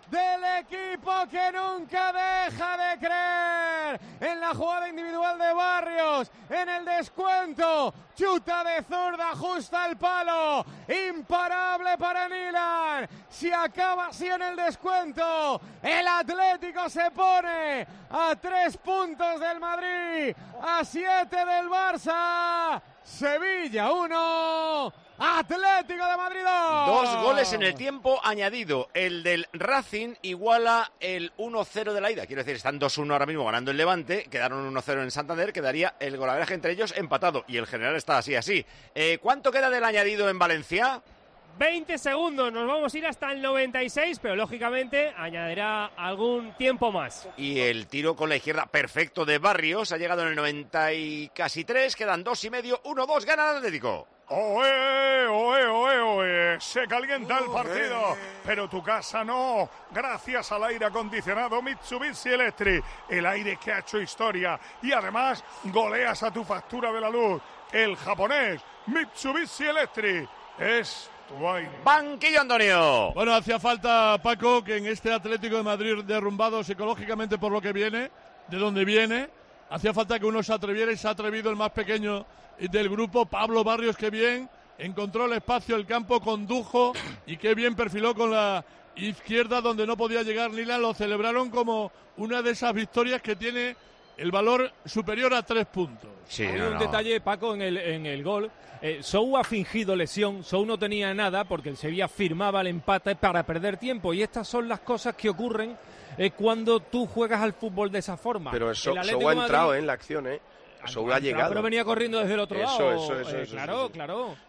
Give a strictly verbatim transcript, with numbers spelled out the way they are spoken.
del equipo que nunca deja de creer. En la jugada individual de Barrios, en el descuento, chuta de zurda, justa el palo, imparable para Nilan. Si acaba así en el descuento, el Atlético se pone a tres puntos del Madrid, a siete del Barça. Sevilla uno, Atlético de Madrid dos. Dos goles en el tiempo añadido. El del Racing iguala el uno cero de la ida. Quiero decir, están dos uno ahora mismo ganando el Levante. Quedaron uno cero en Santander. Quedaría el golaveraje entre ellos empatado. Y el general está así, así. Eh, ¿Cuánto queda del añadido en Valencia? veinte segundos, nos vamos a ir hasta el noventa y seis, pero lógicamente añadirá algún tiempo más. Y el tiro con la izquierda perfecto de Barrios ha llegado en el noventa y casi tres, quedan dos y medio, uno dos, gana el Atlético. ¡Oe, oe, oe, oe! Se calienta el partido, pero tu casa no. Gracias al aire acondicionado Mitsubishi Electric, el aire que ha hecho historia. Y además goleas a tu factura de la luz. El japonés Mitsubishi Electric es tu aire. Banquillo, Antonio. Bueno, hacía falta, Paco, que en este Atlético de Madrid derrumbado psicológicamente por lo que viene, de donde viene, hacía falta que uno se atreviera y se ha atrevido el más pequeño del grupo, Pablo Barrios, que bien encontró el espacio, el campo, condujo y qué bien perfiló con la izquierda donde no podía llegar Nilan. Lo celebraron como una de esas victorias que tiene el valor superior a tres puntos. Sí, Hay no, un no. detalle, Paco, en el, en el gol. Eh, Sou ha fingido lesión, Sou no tenía nada porque el Sevilla firmaba el empate para perder tiempo, y estas son las cosas que ocurren eh, cuando tú juegas al fútbol de esa forma. Pero Sou ha entrado Madrid, en la acción, ¿eh? Sou ha llegado. Pero venía corriendo desde el otro eso, lado. Eso, eso, eh, eso. Claro, eso, eso. claro.